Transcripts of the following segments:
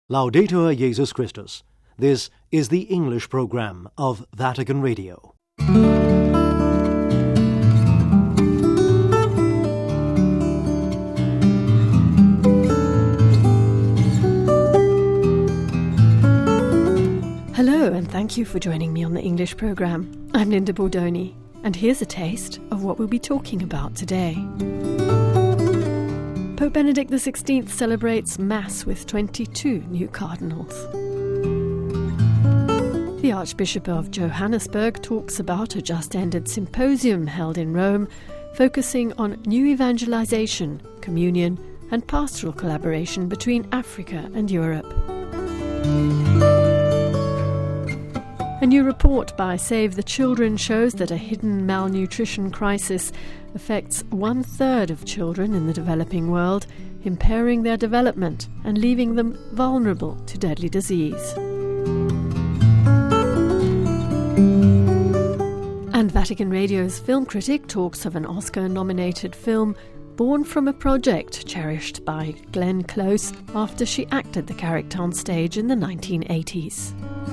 Laudetur Jesus Christus. This is the English program of Vatican Radio. Hello, and thank you for joining me on the English program. I'm Linda Bordoni, and here's a taste of what we'll be talking about today. Pope Benedict XVI celebrates Mass with 22 new cardinals. The Archbishop of Johannesburg talks about a just-ended symposium held in Rome, focusing on new evangelization, communion, and pastoral collaboration between Africa and Europe. A new report by Save the Children shows that a hidden malnutrition crisis affects 1/3 of children in the developing world, impairing their development and leaving them vulnerable to deadly disease. And Vatican Radio's film critic talks of an Oscar-nominated film born from a project cherished by Glenn Close after she acted the character on stage in the 1980s.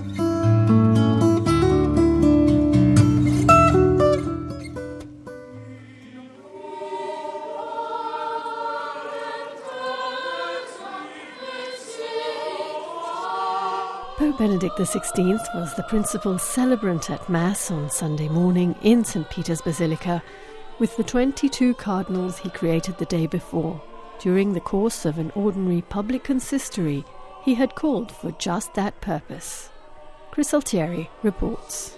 Pope Benedict XVI was the principal celebrant at Mass on Sunday morning in St. Peter's Basilica with the 22 cardinals he created the day before. During the course of an ordinary public consistory, he had called for just that purpose. Chris Altieri reports.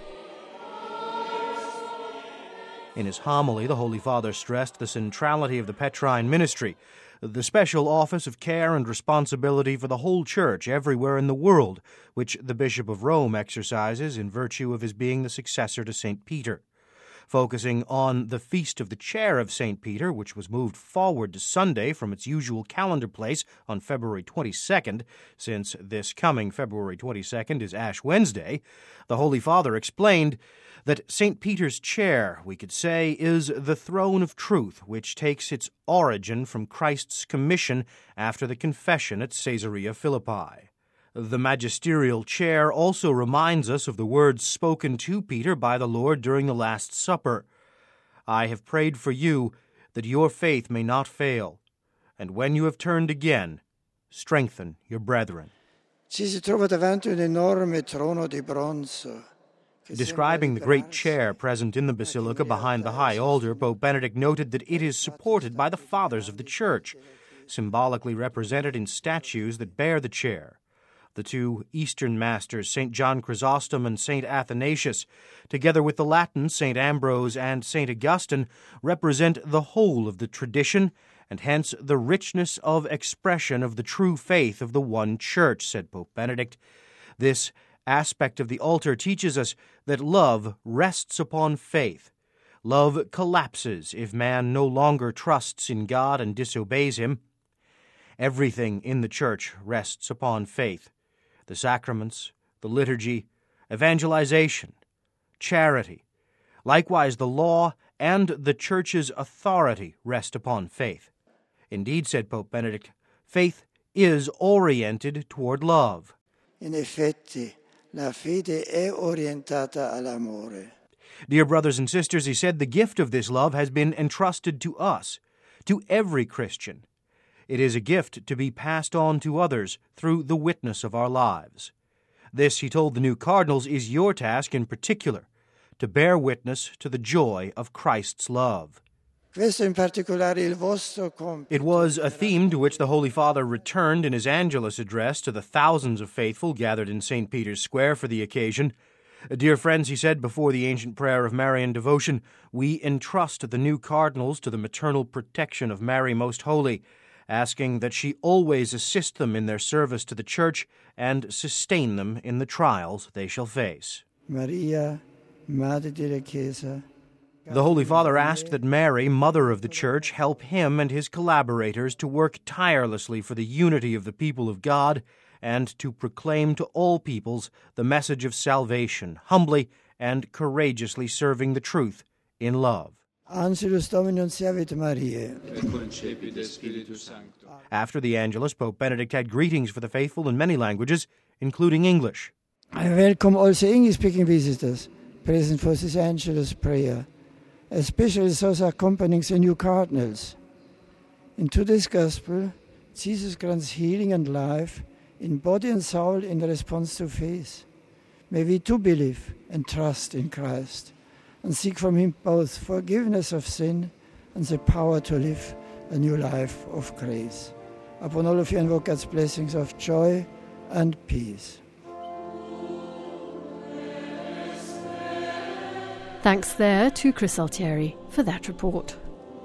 In his homily, the Holy Father stressed the centrality of the Petrine ministry, the special office of care and responsibility for the whole Church everywhere in the world, which the Bishop of Rome exercises in virtue of his being the successor to St. Peter. Focusing on the Feast of the Chair of St. Peter, which was moved forward to Sunday from its usual calendar place on February 22nd, since this coming February 22nd is Ash Wednesday, the Holy Father explained that St. Peter's chair, we could say, is the throne of truth, which takes its origin from Christ's commission after the confession at Caesarea Philippi. The magisterial chair also reminds us of the words spoken to Peter by the Lord during the Last Supper. "I have prayed for you, that your faith may not fail, and when you have turned again, strengthen your brethren." Ci si trova davanti un enorme trono di bronzo. Describing the great chair present in the basilica behind the high altar, Pope Benedict noted that it is supported by the Fathers of the Church, symbolically represented in statues that bear the chair. The two Eastern masters, St. John Chrysostom and St. Athanasius, together with the Latin St. Ambrose and St. Augustine, represent the whole of the tradition and hence the richness of expression of the true faith of the one Church, said Pope Benedict. This aspect of the altar teaches us that love rests upon faith. Love collapses if man no longer trusts in God and disobeys Him. Everything in the Church rests upon faith. The sacraments, the liturgy, evangelization, charity. Likewise, the law and the Church's authority rest upon faith. Indeed, said Pope Benedict, faith is oriented toward love. In effetti, la fede è orientata all'amore. Dear brothers and sisters, he said, the gift of this love has been entrusted to us, to every Christian. It is a gift to be passed on to others through the witness of our lives. This, he told the new cardinals, is your task in particular, to bear witness to the joy of Christ's love. It was a theme to which the Holy Father returned in his Angelus address to the thousands of faithful gathered in St. Peter's Square for the occasion. Dear friends, he said before the ancient prayer of Marian devotion, we entrust the new cardinals to the maternal protection of Mary Most Holy, asking that she always assist them in their service to the Church and sustain them in the trials they shall face. Maria, Madre della Chiesa. The Holy Father asked that Mary, Mother of the Church, help him and his collaborators to work tirelessly for the unity of the people of God and to proclaim to all peoples the message of salvation, humbly and courageously serving the truth in love. Angelus Domini Nunciavit Mariae. After the Angelus, Pope Benedict had greetings for the faithful in many languages, including English. I welcome also English-speaking visitors present for this Angelus prayer, especially those accompanying the new cardinals. In today's Gospel, Jesus grants healing and life in body and soul in response to faith. May we too believe and trust in Christ and seek from Him both forgiveness of sin and the power to live a new life of grace. Upon all of you invoke God's blessings of joy and peace. Thanks there to Chris Altieri for that report.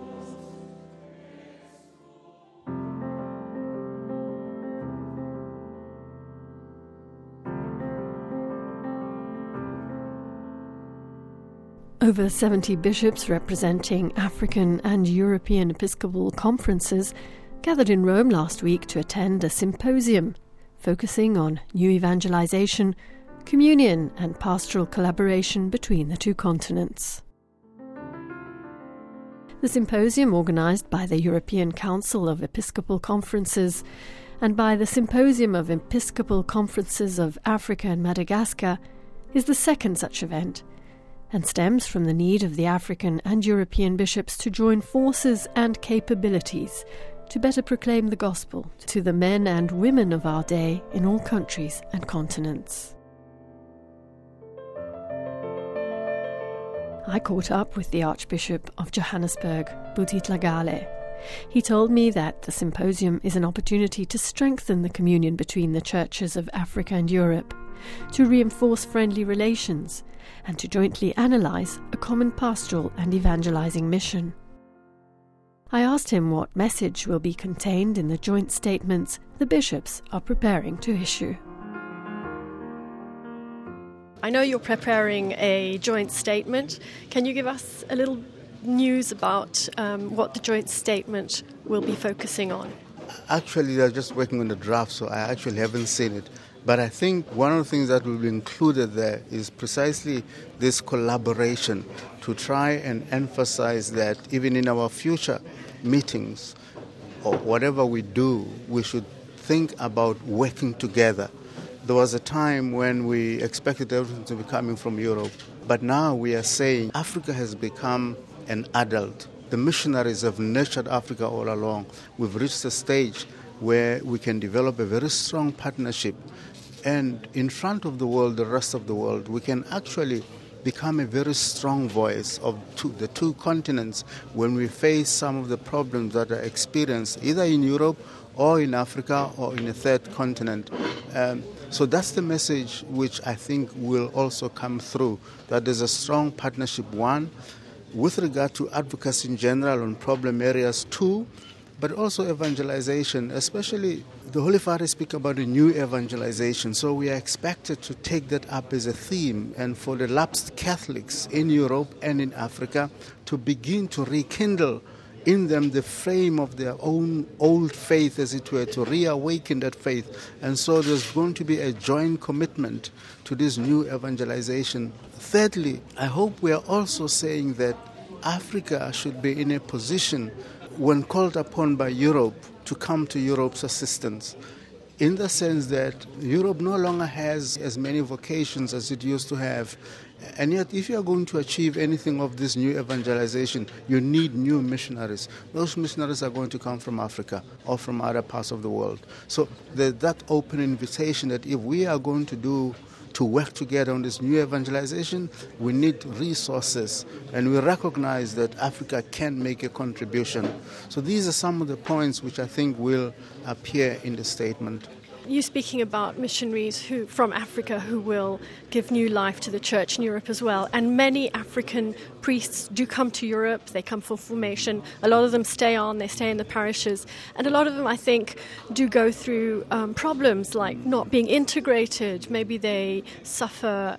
Over 70 bishops representing African and European Episcopal conferences gathered in Rome last week to attend a symposium focusing on new evangelization, communion and pastoral collaboration between the two continents. The symposium, organised by the European Council of Episcopal Conferences and by the Symposium of Episcopal Conferences of Africa and Madagascar, is the second such event, and stems from the need of the African and European bishops to join forces and capabilities to better proclaim the gospel to the men and women of our day in all countries and continents. I caught up with the Archbishop of Johannesburg, Bothitla Gale. He told me that the symposium is an opportunity to strengthen the communion between the churches of Africa and Europe, to reinforce friendly relations, and to jointly analyse a common pastoral and evangelising mission. I asked him what message will be contained in the joint statements the bishops are preparing to issue. I know you're preparing a joint statement. Can you give us a little news about what the joint statement will be focusing on? Actually, they're just working on the draft, so I actually haven't seen it. But I think one of the things that will be included there is precisely this collaboration to try and emphasize that even in our future meetings or whatever we do, we should think about working together. There was a time when we expected everything to be coming from Europe, but now we are saying Africa has become an adult. The missionaries have nurtured Africa all along. We've reached a stage where we can develop a very strong partnership. And in front of the world, the rest of the world, we can actually become a very strong voice of the two continents when we face some of the problems that are experienced either in Europe or in Africa or in a third continent. So that's the message which I think will also come through, that there's a strong partnership, one, with regard to advocacy in general on problem areas, two, but also evangelization, especially the Holy Father speaks about a new evangelization. So we are expected to take that up as a theme, and for the lapsed Catholics in Europe and in Africa to begin to rekindle in them the flame of their own old faith, as it were, to reawaken that faith. And so there's going to be a joint commitment to this new evangelization. Thirdly, I hope we are also saying that Africa should be in a position, when called upon by Europe, to come to Europe's assistance, in the sense that Europe no longer has as many vocations as it used to have. And yet, if you are going to achieve anything of this new evangelization, you need new missionaries. Those missionaries are going to come from Africa or from other parts of the world. So that open invitation that if we are going to work together on this new evangelization, we need resources, and we recognize that Africa can make a contribution. So these are some of the points which I think will appear in the statement. You're speaking about missionaries from Africa who will give new life to the church in Europe as well. And many African priests do come to Europe. They come for formation. A lot of them stay in the parishes. And a lot of them, I think, do go through problems like not being integrated. Maybe they suffer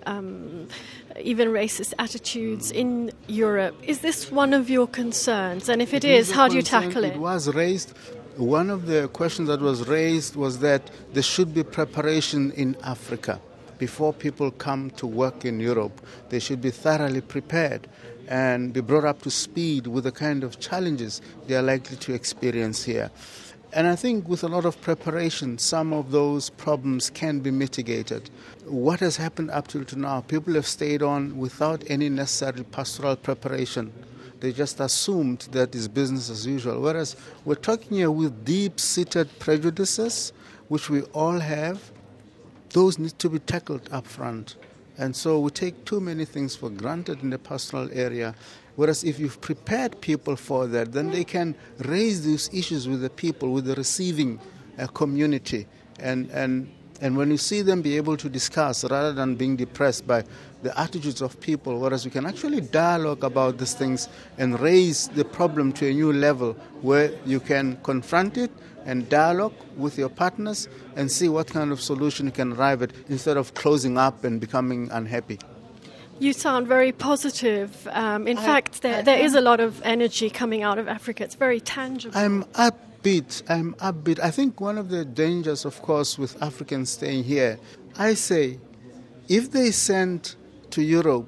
even racist attitudes in Europe. Is this one of your concerns? And if it is, how do you tackle it? It was raised. One of the questions that was raised was that there should be preparation in Africa. Before people come to work in Europe, they should be thoroughly prepared. and be brought up to speed with the kind of challenges they are likely to experience here. And I think with a lot of preparation, some of those problems can be mitigated. What has happened up till now, people have stayed on without any necessary pastoral preparation. They just assumed that it's business as usual. Whereas we're talking here with deep-seated prejudices, which we all have. Those need to be tackled up front. And so we take too many things for granted in the pastoral area. Whereas if you've prepared people for that, then they can raise these issues with the people, with the receiving community. And when you see them be able to discuss rather than being depressed by the attitudes of people, whereas we can actually dialogue about these things and raise the problem to a new level where you can confront it and dialogue with your partners and see what kind of solution you can arrive at instead of closing up and becoming unhappy. You sound very positive. In fact, there is a lot of energy coming out of Africa. It's very tangible. I'm upbeat. I think one of the dangers, of course, with Africans staying here, I say, if they send to Europe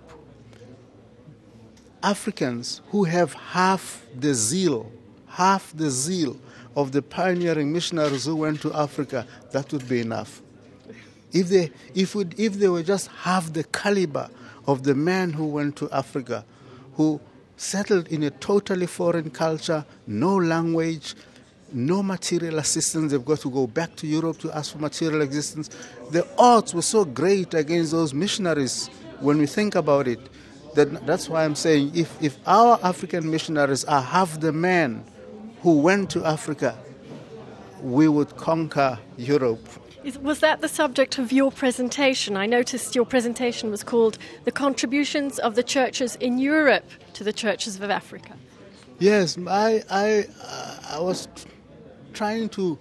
Africans who have half the zeal of the pioneering missionaries who went to Africa, that would be enough. If they were just half the caliber of the men who went to Africa, who settled in a totally foreign culture, no language, no material assistance, they've got to go back to Europe to ask for material assistance. The odds were so great against those missionaries when we think about it. That's why I'm saying if our African missionaries are half the men who went to Africa, we would conquer Europe. Was that the subject of your presentation? I noticed your presentation was called The Contributions of the Churches in Europe to the Churches of Africa. Yes, I was trying to...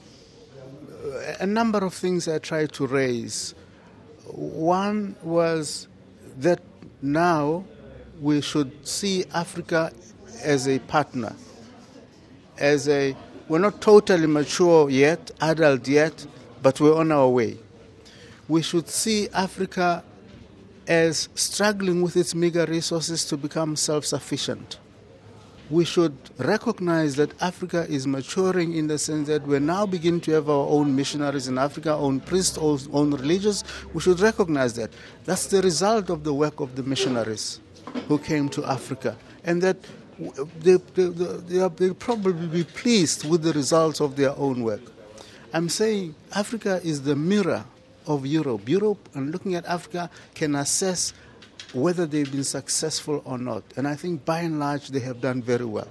a number of things I tried to raise. One was that now we should see Africa as a partner, we're not totally mature yet, adult yet, but we're on our way. We should see Africa as struggling with its meager resources to become self-sufficient. We should recognize that Africa is maturing in the sense that we're now beginning to have our own missionaries in Africa, own priests, own religious. We should recognize that. That's the result of the work of the missionaries who came to Africa. And that they'll probably be pleased with the results of their own work. I'm saying Africa is the mirror of Europe. Europe, and looking at Africa, can assess whether they've been successful or not. And I think by and large they have done very well.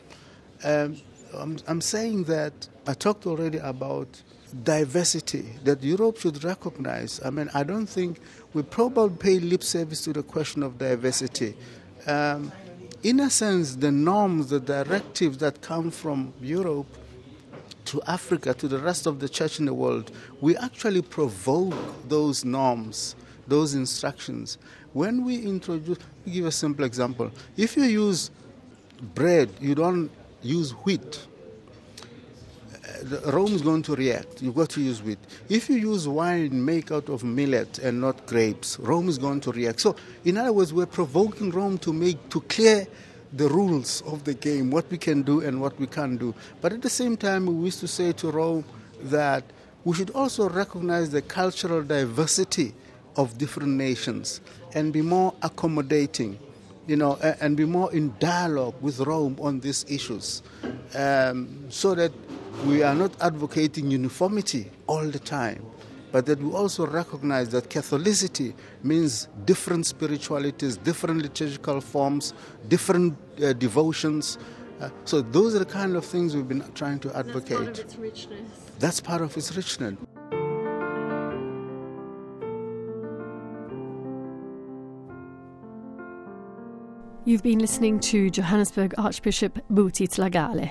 I'm saying that I talked already about diversity, that Europe should recognize. I mean, I don't think we probably pay lip service to the question of diversity. In a sense, the norms, the directives that come from Europe to Africa, to the rest of the church in the world, we actually provoke those norms, those instructions. When we introduce, I'll give a simple example. If you use bread, you don't use wheat. Rome is going to react. You've got to use wheat. If you use wine made out of millet and not grapes, Rome is going to react. So, in other words, we're provoking Rome to clear the rules of the game, what we can do and what we can't do. But at the same time, we used to say to Rome that we should also recognize the cultural diversity of different nations and be more accommodating, and be more in dialogue with Rome on these issues, so that we are not advocating uniformity all the time, but that we also recognize that Catholicity means different spiritualities, different liturgical forms, different devotions. So those are the kind of things we've been trying to advocate. That's part of its richness. That's part of its richness. You've been listening to Johannesburg Archbishop Buti Tlhagale.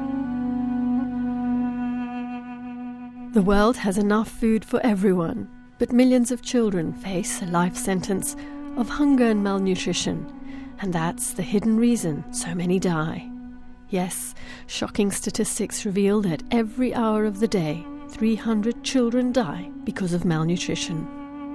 The world has enough food for everyone, But millions of children face a life sentence of hunger and malnutrition, and that's the hidden reason so many die. Yes, shocking statistics reveal that every hour of the day, 300 children die because of malnutrition.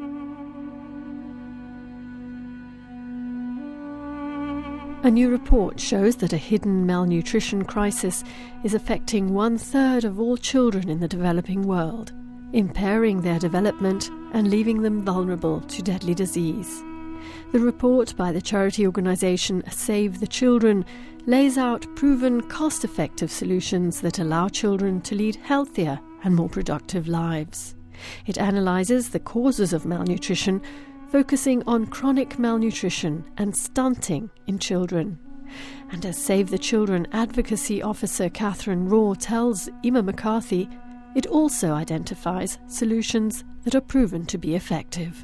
A new report shows that a hidden malnutrition crisis is affecting 1/3 of all children in the developing world, impairing their development and leaving them vulnerable to deadly disease. The report by the charity organisation Save the Children lays out proven cost-effective solutions that allow children to lead healthier and more productive lives. It analyses the causes of malnutrition, focusing on chronic malnutrition and stunting in children. And as Save the Children advocacy officer Catherine Raw tells Emma McCarthy, it also identifies solutions that are proven to be effective.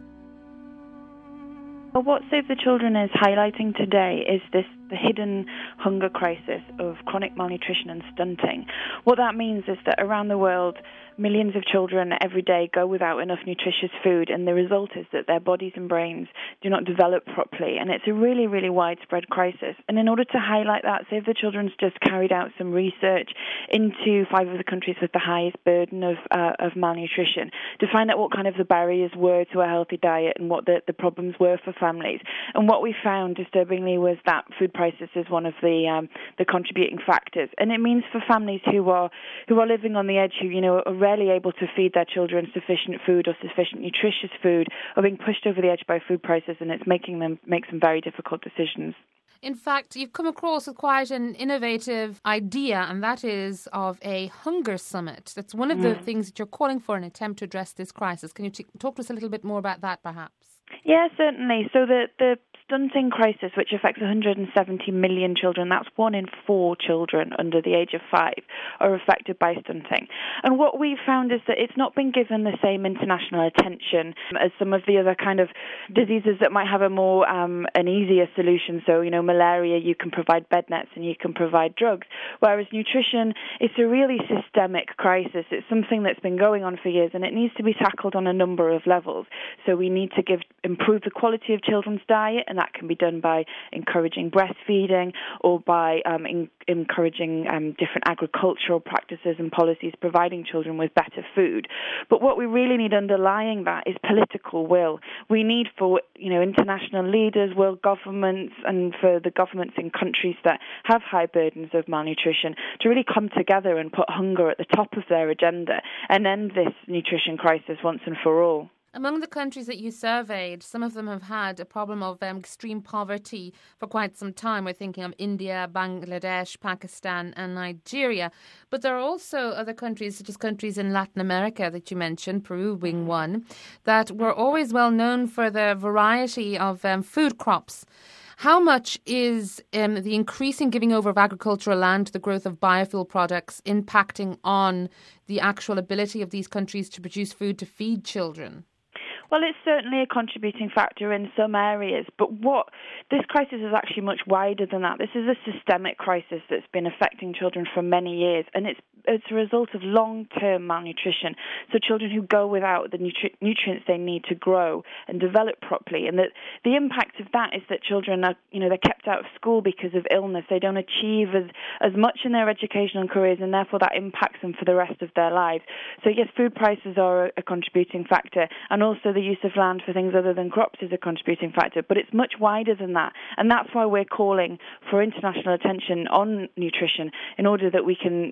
Well, what Save the Children is highlighting today is the hidden hunger crisis of chronic malnutrition and stunting. What that means is that around the world, millions of children every day go without enough nutritious food, and the result is that their bodies and brains do not develop properly, and it's a really, really widespread crisis. And in order to highlight that, Save the Children's just carried out some research into 5 of the countries with the highest burden of malnutrition to find out what kind of the barriers were to a healthy diet and what the problems were for families. And what we found, disturbingly, was that food prices is one of the contributing factors. And it means for families who are living on the edge, who are rarely able to feed their children sufficient food or sufficient nutritious food, are being pushed over the edge by food prices, and it's making them make some very difficult decisions. In fact, you've come across with quite an innovative idea, and that is of a hunger summit. That's one of the things that you're calling for in an attempt to address this crisis. Can you talk to us a little bit more about that, perhaps? Yeah, certainly. So the stunting crisis, which affects 170 million children, that's 1 in 4 children under the age of 5, are affected by stunting. And what we've found is that it's not been given the same international attention as some of the other kind of diseases that might have a more an easier solution. So, malaria, you can provide bed nets and you can provide drugs. Whereas nutrition, it's a really systemic crisis. It's something that's been going on for years, and it needs to be tackled on a number of levels. So we need to improve the quality of children's diet, and that can be done by encouraging breastfeeding or by encouraging different agricultural practices and policies, providing children with better food. But what we really need underlying that is political will. We need for international leaders, world governments, and for the governments in countries that have high burdens of malnutrition to really come together and put hunger at the top of their agenda and end this nutrition crisis once and for all. Among the countries that you surveyed, some of them have had a problem of extreme poverty for quite some time. We're thinking of India, Bangladesh, Pakistan and Nigeria. But there are also other countries, such as countries in Latin America that you mentioned, Peru being one, that were always well known for their variety of food crops. How much is the increasing giving over of agricultural land to the growth of biofuel products impacting on the actual ability of these countries to produce food to feed children? Well, it's certainly a contributing factor in some areas, but this crisis is actually much wider than that. This is a systemic crisis that's been affecting children for many years, and it's a result of long-term malnutrition. So children who go without the nutrients they need to grow and develop properly, and that the impact of that is that children are, they're kept out of school because of illness. They don't achieve as much in their educational careers, and therefore that impacts them for the rest of their lives. So yes, food prices are a contributing factor, and also the use of land for things other than crops is a contributing factor, but it's much wider than that, and that's why we're calling for international attention on nutrition in order that we can,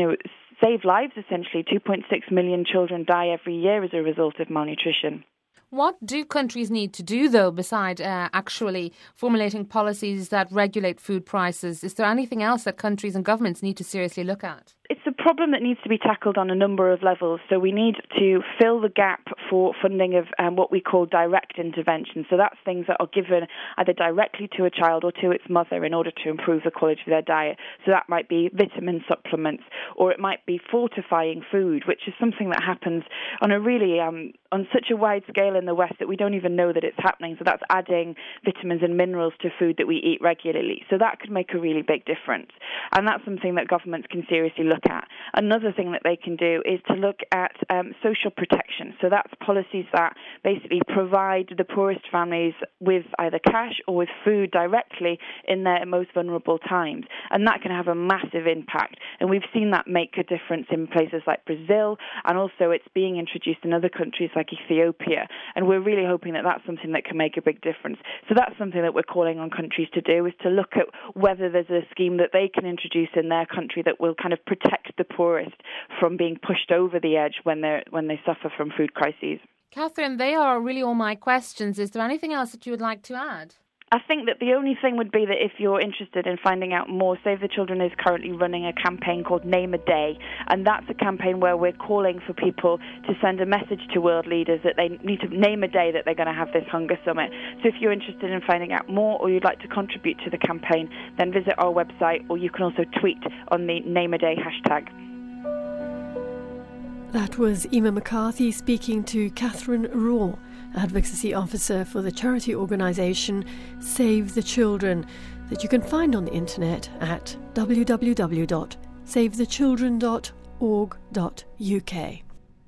save lives essentially. 2.6 million children die every year as a result of malnutrition. What do countries need to do, though, beside actually formulating policies that regulate food prices? Is there anything else that countries and governments need to seriously look at? It's a problem that needs to be tackled on a number of levels. So we need to fill the gap for funding of what we call direct intervention. So that's things that are given either directly to a child or to its mother in order to improve the quality of their diet. So that might be vitamin supplements, or it might be fortifying food, which is something that happens on a really on such a wide scale in the West that we don't even know that it's happening. So that's adding vitamins and minerals to food that we eat regularly. So that could make a really big difference. And that's something that governments can seriously look at. Another thing that they can do is to look at social protection. So that's policies that basically provide the poorest families with either cash or with food directly in their most vulnerable times. And that can have a massive impact. And we've seen that make a difference in places like Brazil, and also it's being introduced in other countries like Ethiopia. And we're really hoping that that's something that can make a big difference. So that's something that we're calling on countries to do, is to look at whether there's a scheme that they can introduce in their country that will kind of protect the poorest from being pushed over the edge when they suffer from food crises. Catherine, they are really all my questions. Is there anything else that you would like to add? I think that the only thing would be that if you're interested in finding out more, Save the Children is currently running a campaign called Name a Day, and that's a campaign where we're calling for people to send a message to world leaders that they need to name a day that they're going to have this hunger summit. So if you're interested in finding out more, or you'd like to contribute to the campaign, then visit our website, or you can also tweet on the Name a Day hashtag. That was Emma McCarthy speaking to Catherine Raw, Advocacy Officer for the charity organisation Save the Children, that you can find on the internet at www.savethechildren.org.uk.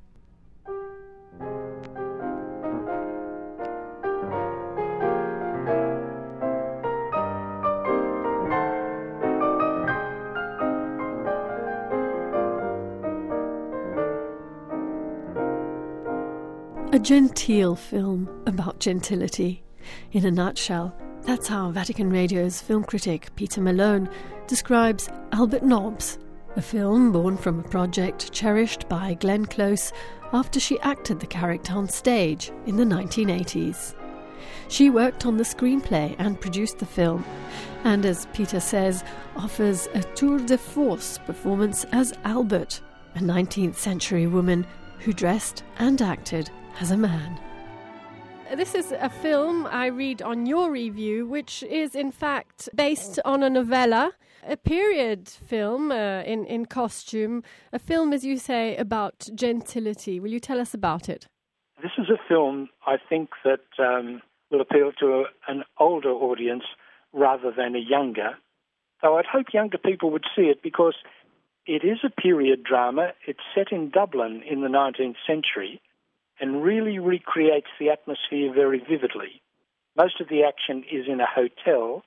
A genteel film about gentility. In a nutshell, that's how Vatican Radio's film critic Peter Malone describes Albert Nobbs, a film born from a project cherished by Glenn Close after she acted the character on stage in the 1980s. She worked on the screenplay and produced the film, and as Peter says, offers a tour de force performance as Albert, a 19th century woman who dressed and acted as a man. This is a film I read on your review, which is in fact based on a novella, a period film in costume, a film, as you say, about gentility. Will you tell us about it? This is a film, I think, that will appeal to an older audience rather than a younger. So I'd hope younger people would see it because it is a period drama. It's set in Dublin in the 19th century and really recreates the atmosphere very vividly. Most of the action is in a hotel.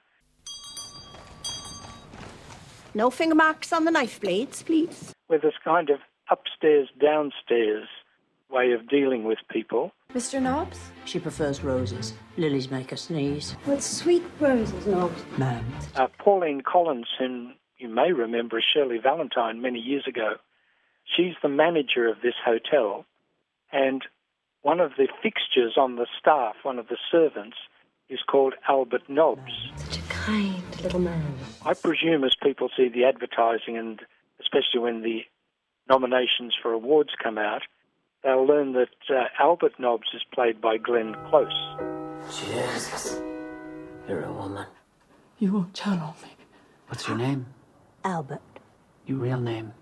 No finger marks on the knife blades, please. Where there's kind of upstairs, downstairs way of dealing with people. Mr. Nobbs? She prefers roses. Lilies make her sneeze. What sweet roses, Nobbs. Ma'am. Pauline Collins, whom you may remember as Shirley Valentine many years ago, she's the manager of this hotel, and one of the fixtures on the staff, one of the servants, is called Albert Nobbs. Such a kind little man. I presume as people see the advertising, and especially when the nominations for awards come out, they'll learn that Albert Nobbs is played by Glenn Close. Jesus, you're a woman. You won't tell on me. What's your name? Albert. Your real name?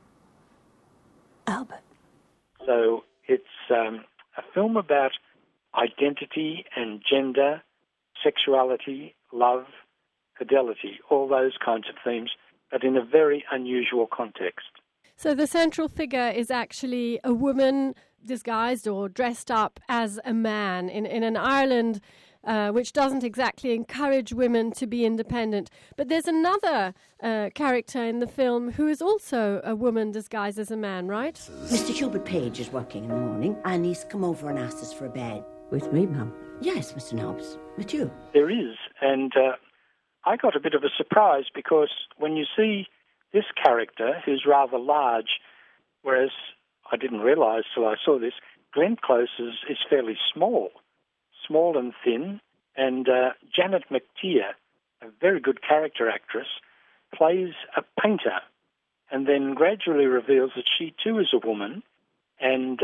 Albert. So it's a film about identity and gender, sexuality, love, fidelity, all those kinds of themes, but in a very unusual context. So the central figure is actually a woman disguised or dressed up as a man in an Ireland which doesn't exactly encourage women to be independent. But there's another character in the film who is also a woman disguised as a man, right? Mr. Hubert Page is working in the morning and he's come over and asked us for a bed. With me, ma'am? Yes, Mr. Nobbs. With you? There is, and I got a bit of a surprise because when you see this character, who's rather large, whereas I didn't realise till I saw this, Glenn Close is fairly small and thin, and Janet McTeer, a very good character actress, plays a painter and then gradually reveals that she too is a woman and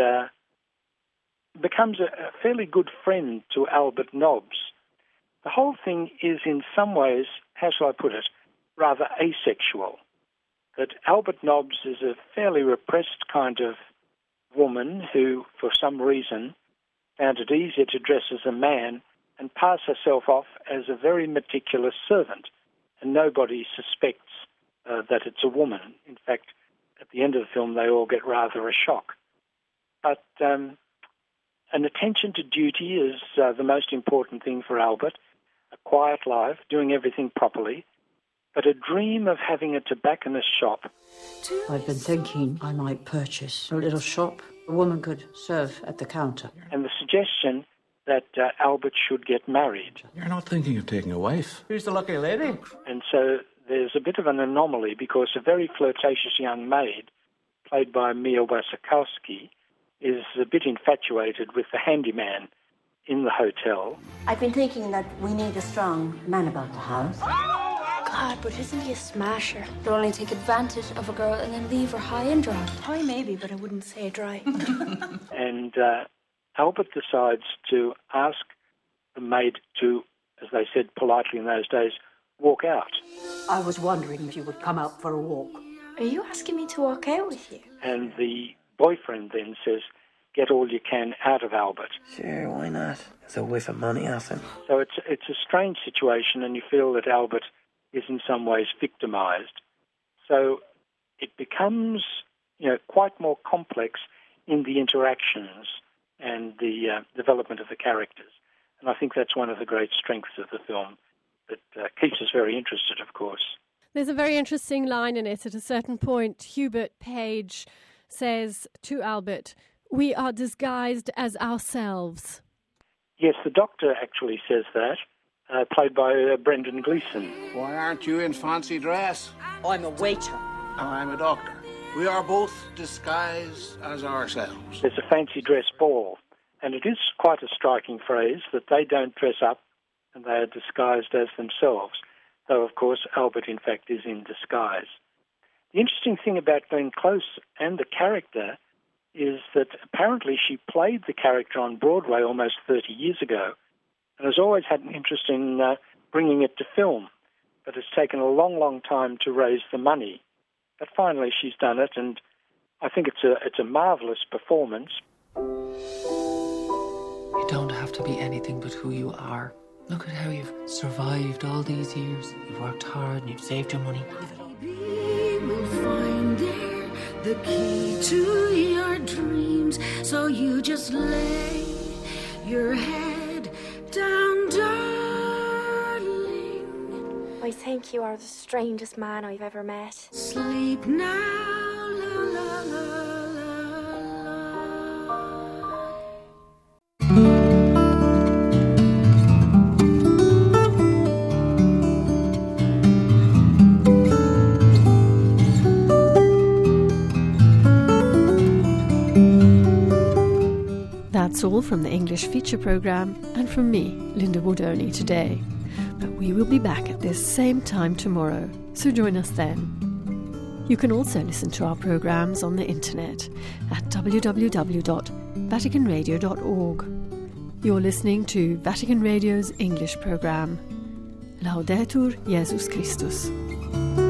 becomes a fairly good friend to Albert Nobbs. The whole thing is in some ways, how shall I put it, rather asexual. That Albert Nobbs is a fairly repressed kind of woman who, for some reason, found it easier to dress as a man and pass herself off as a very meticulous servant. And nobody suspects that it's a woman. In fact, at the end of the film, they all get rather a shock. But an attention to duty is the most important thing for Albert, a quiet life, doing everything properly, but a dream of having a tobacconist shop. I've been thinking I might purchase a little shop. A woman could serve at the counter. And the suggestion that Albert should get married. You're not thinking of taking a wife. Who's the lucky lady? And so there's a bit of an anomaly because a very flirtatious young maid, played by Mia Wasikowski, is a bit infatuated with the handyman in the hotel. I've been thinking that we need a strong man about the house. God, but isn't he a smasher? He'll only take advantage of a girl and then leave her high and dry. High maybe, but I wouldn't say dry. And Albert decides to ask the maid to, as they said politely in those days, walk out. I was wondering if you would come out for a walk. Are you asking me to walk out with you? And the boyfriend then says, get all you can out of Albert. Sure, why not? There's a whiff of money off him. So it's a strange situation, and you feel that Albert is in some ways victimized. So it becomes, quite more complex in the interactions and the development of the characters. And I think that's one of the great strengths of the film that keeps us very interested, of course. There's a very interesting line in it. At a certain point, Hubert Page says to Albert, "We are disguised as ourselves." Yes, the Doctor actually says that, played by Brendan Gleeson. Why aren't you in fancy dress? I'm a waiter. I'm a doctor. We are both disguised as ourselves. There's a fancy dress ball, and it is quite a striking phrase that they don't dress up and they are disguised as themselves, though, of course, Albert, in fact, is in disguise. The interesting thing about Glenn Close and the character is that apparently she played the character on Broadway almost 30 years ago and has always had an interest in bringing it to film, but it's taken a long, long time to raise the money. But finally she's done it, and I think it's a marvellous performance. You don't have to be anything but who you are. Look at how you've survived all these years. You've worked hard and you've saved your money. We'll find there the key to your dreams, so you just lay your head down, darling. I think you are the strangest man I've ever met. Sleep now, la la la la la. That's all from the English feature programme and from me, Linda Woodoney, today. But we will be back at this same time tomorrow, so join us then. You can also listen to our programmes on the internet at www.vaticanradio.org. You're listening to Vatican Radio's English programme. Laudetur Jesus Christus.